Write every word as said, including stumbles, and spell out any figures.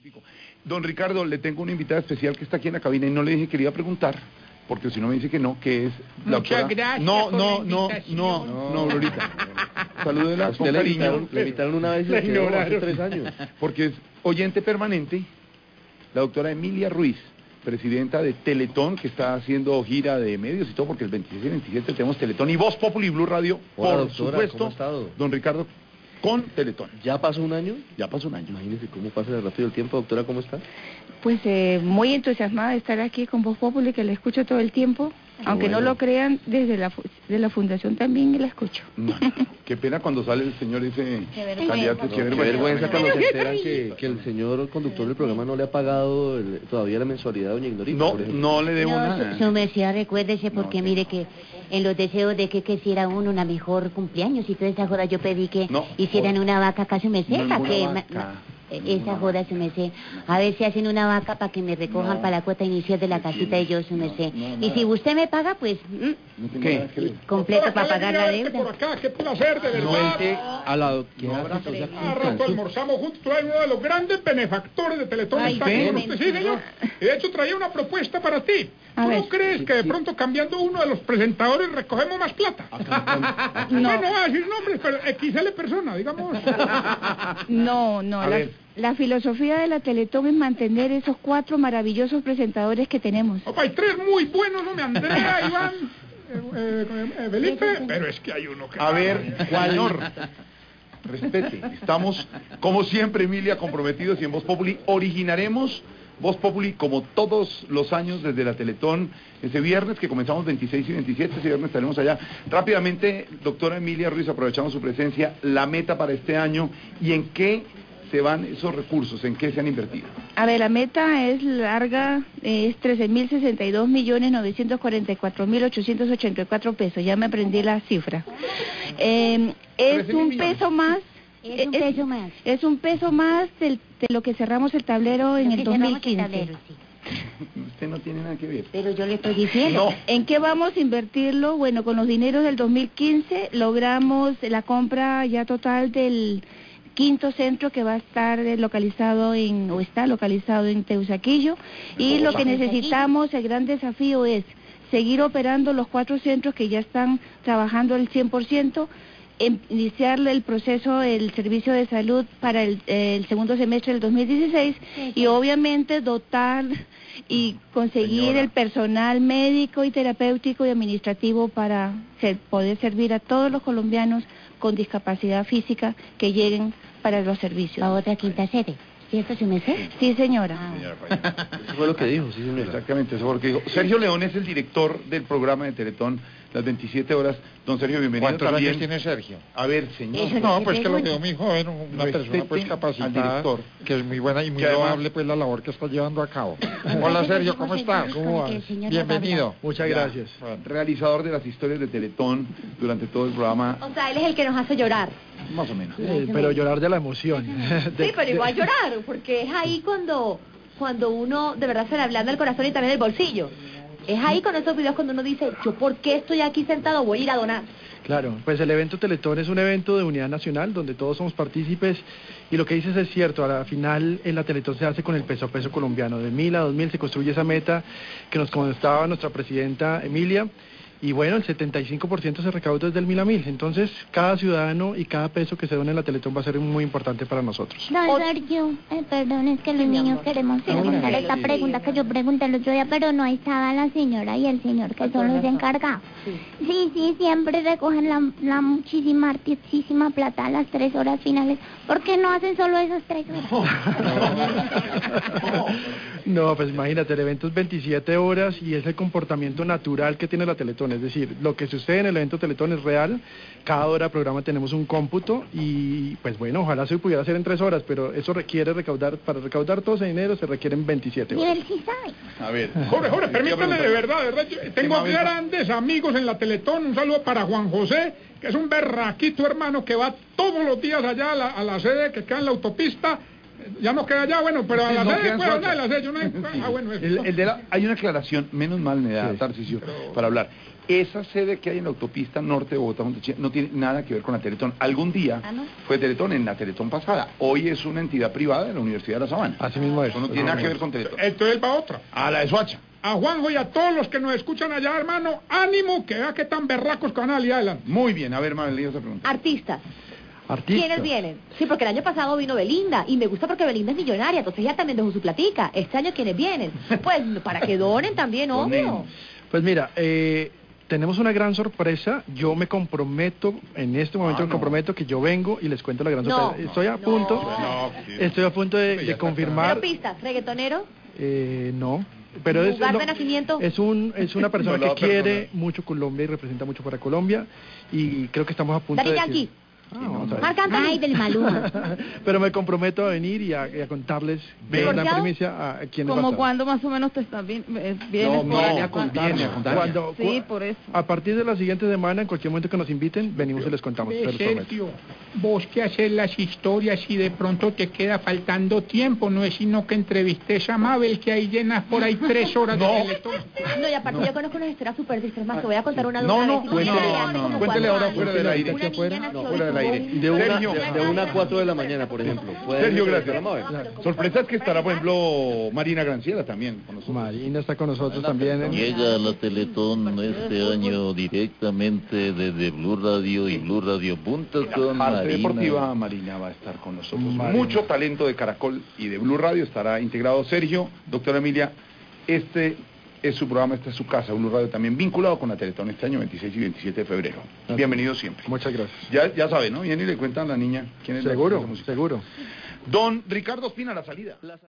Don Ricardo, le tengo una invitada especial que está aquí en la cabina y no le dije que le iba a preguntar, porque si no me dice que no, que es la Muchas doctora... gracias No, por no, la no, invitación. no, no, no, Glorita. Salúdela con Usted le cariño. invitaron, le invitaron una vez y La se quedó hace ignoraron. tres años. Porque es oyente permanente, la doctora Emilia Ruiz, presidenta de Teletón, que está haciendo gira de medios y todo, porque el veintiséis y veintisiete tenemos Teletón y Voz Populi Blue Radio, Hola, por doctora, supuesto, ¿cómo ha estado? don Ricardo, con Teletón. ¿Ya pasó un año? Ya pasó un año. Imagínese cómo pasa de rápido el tiempo, doctora, ¿cómo está? Pues eh, muy entusiasmada de estar aquí con Voz Populi, que la escucho todo el tiempo. Aunque bueno. no lo crean, desde la fu- de la fundación también la escucho. No, no, qué pena cuando sale el señor ese candidato. Qué vergüenza cuando se enteran que, que el señor conductor del programa no le ha pagado el- todavía la mensualidad a doña Ignorita. No, por ejemplo. no le debo No, nada. su, su merced, recuérdese, porque No, mire que en los deseos de que quisiera uno una mejor cumpleaños y toda esa joda, yo pedí que No, hicieran joda. una vaca acá, su merced, No, para ninguna que... vaca. ma- no, esa joda, su merced. A ver si hacen una vaca para que me recojan No. para la cuota inicial de la ¿Qué casita y tiene? yo, su merced. No, no, Y nada. si usted me paga, pues, mm, No tengo ¿Qué? nada que ver. completo Doctora, para qué pagar la alegría verte deuda. por acá, qué placer, de verdad. Nuevamente a la doctora. Ah, rato almorzamos juntos, trae uno de los grandes benefactores de Teletón. Ay, Está aquí ven. con usted, sí, señor. Y de hecho traía una propuesta para ti. A ¿Tú ver. no crees que de pronto cambiando uno de los presentadores recogemos más plata? No. No, no voy a decir nombres, pero equis ele persona, digamos. No, no, A la, ver. la filosofía de la Teletón es mantener esos cuatro maravillosos presentadores que tenemos. Opa, hay tres muy buenos, ¿no? Me Andrea, Iván, eh, eh, eh, Felipe, pero es que hay uno que... A ver, señor, respete. Estamos, como siempre, Emilia, comprometidos y en Voz Populi originaremos Voz Populi como todos los años desde la Teletón. Ese viernes que comenzamos veintiséis y veintisiete, ese viernes estaremos allá. Rápidamente, doctora Emilia Ruiz, aprovechamos su presencia, la meta para este año y en qué se van esos recursos, en qué se han invertido. A ver, la meta es larga, eh, es trece mil sesenta y dos millones novecientos cuarenta y cuatro mil ochocientos ochenta y cuatro pesos, ya me aprendí la cifra. Eh, es trece mil un millones. peso más. Es un eh, peso más. Es un peso más del- de lo que cerramos el tablero en Lo el que dos cerramos mil el quince. tablero, sí. Usted no tiene nada que ver. Pero yo le estoy diciendo. No. ¿En qué vamos a invertirlo? Bueno, con los dineros del dos mil quince logramos la compra ya total del quinto centro que va a estar eh, localizado en, o está localizado en Teusaquillo, y lo que necesitamos, el gran desafío es seguir operando los cuatro centros que ya están trabajando al cien por ciento, em- iniciar el proceso del servicio de salud para el, eh, el segundo semestre del dos mil dieciséis y obviamente dotar y conseguir Señora. el personal médico y terapéutico y administrativo para ser- poder servir a todos los colombianos con discapacidad física que lleguen para los servicios. La otra quinta sede. ¿Cierto, su merced? Sí, señora. Ah, Señora Falla. Eso fue lo que dijo, sí, señora. Exactamente, eso fue lo que dijo. Sergio León es el director del programa de Teletón, las veintisiete horas. Don Sergio, bienvenido ¿Cuántos también. años tiene Sergio? A ver, señor. Eso No, que pues que lo pregunta. veo muy joven, una Respete persona pues al capacitada, director. que es muy buena y muy Que además- loable pues la labor que está llevando a cabo. Hola Sergio, ¿cómo estás? ¿Cómo vas? Bienvenido. Muchas Ya, gracias. Realizador de las historias de Teletón durante todo el programa, O sea, él es el que nos hace llorar. más o menos. Eh, pero llorar de la emoción. De- Sí, pero de- igual llorar, porque es ahí cuando, cuando uno de verdad se le ablanda el corazón y también el bolsillo. Es ahí con esos videos cuando uno dice, yo por qué estoy aquí sentado, voy a ir a donar. Claro, pues el evento Teletón es un evento de unidad nacional donde todos somos partícipes y lo que dices es cierto, a la final en la Teletón se hace con el peso a peso colombiano, de mil a dos mil se construye esa meta que nos contaba nuestra presidenta Emilia y bueno, el setenta y cinco por ciento se recauda desde el mil a mil, entonces cada ciudadano y cada peso que se done en la Teletón va a ser muy importante para nosotros. Don Sergio, eh, perdón, es que los niños queremos preguntar esta pregunta que yo pregunté el otro día, pero no estaba la señora y el señor que son los encargados. Sí, sí, siempre recogen la, la muchísima, artísima plata a las tres horas finales. ¿Por qué no hacen solo esas tres horas? No, pues imagínate, el evento es veintisiete horas y es el comportamiento natural que tiene la Teletón, es decir, lo que sucede en el evento Teletón es real, cada hora de programa tenemos un cómputo y pues bueno, ojalá se pudiera hacer en tres horas, pero eso requiere recaudar, para recaudar todo ese dinero se requieren veintisiete Y horas. él sí sabe. A ver. Jorge, Jorge, Quería permítame de preguntar- verdad, de verdad, yo tengo más venga? grandes amigos en la Teletón, un saludo para Juan José, que es un berraquito hermano que va todos los días allá a la, a la sede que queda en la autopista, Ya no queda ya, bueno, pero a las No seis queda en puedo Soacha. hablar, a las seis yo no... Ah, bueno, eso. El, el de la, hay una aclaración, menos mal me da Sí. Tarcisio para hablar. Esa sede que hay en la autopista norte de Bogotá no tiene nada que ver con la Teletón. Algún día Ah, ¿no? fue Teletón en la Teletón pasada. Hoy es una entidad privada de la Universidad de La Sabana. Así mismo es. Eso no tiene nada que ver con Teletón. Entonces va otra. A la de Soacha. A Juanjo y a todos los que nos escuchan allá, hermano, ánimo, que vea que tan berracos que van a salir adelante. Muy bien, a ver, Mabel, esa pregunta. Artistas. Artista. ¿Quiénes vienen? Sí, porque el año pasado vino Belinda, y me gusta porque Belinda es millonaria, entonces ella también dejó su platica. Este año, ¿quiénes vienen? Pues para que donen también, Donen. obvio. Pues mira, eh, tenemos una gran sorpresa. Yo me comprometo, en este momento Ah, me no. comprometo que yo vengo y les cuento la gran No, sorpresa. Estoy a no. punto, No, sí. estoy a punto de, Ya de está confirmar. Pero pistas, reggaetonero, Eh, no. Pero es, lugar no, de nacimiento. es un es una persona No lo va que a quiere perdonar. mucho Colombia y representa mucho para Colombia y creo que estamos a punto Daddy de Yankee. decir- Ah, vamos a ver. Marc Anthony. Ay, del Maluma. Pero me comprometo a venir y a, y a contarles de una ¿Divorciado? primicia a, a quiénes va a ¿Como estar. cuándo más o menos te estás bien, eh, vienes No, por no, allá? viene a contar. Cuando, Sí, cu- por eso. A partir de la siguiente semana, en cualquier momento que nos inviten, venimos y les contamos. Ve, se los prometo. Sergio, vos que haces las historias y de pronto te queda faltando tiempo, no es sino que entrevistes a Mabel, que ahí llenas por ahí tres horas No. de Teletón. No, y aparte yo conozco unas historias súper tristes, más que voy a contar una de No, una no, vez. cuéntele, Una niña no, hace no, como cuéntele cuatro ahora años. fuera del aire. Una niña nació fuera del aire. De una, Sergio. de, de una a cuatro de la mañana, por ejemplo. ¿Puede Sergio, entrevistar gracias. a Mabel? Sorpresa es que estará, por ejemplo, Marina Granciera también con nosotros. Marina está con nosotros también. en- Llega a la Teletón este año directamente desde Blue Radio y Blue Radio punto com. La parte Marina. deportiva, Marina va a estar con nosotros. Marina. Mucho talento de Caracol y de Blue Radio estará integrado. Sergio, doctora Emilia, este es su programa, esta es su casa, Blue Radio también vinculado con la Teletón este año veintiséis y veintisiete de febrero. Bienvenido siempre. Muchas gracias. Ya, ya sabe, ¿no? Viene y le cuentan a la niña quién es la- Seguro, la música. seguro. Don Ricardo Espina, la salida.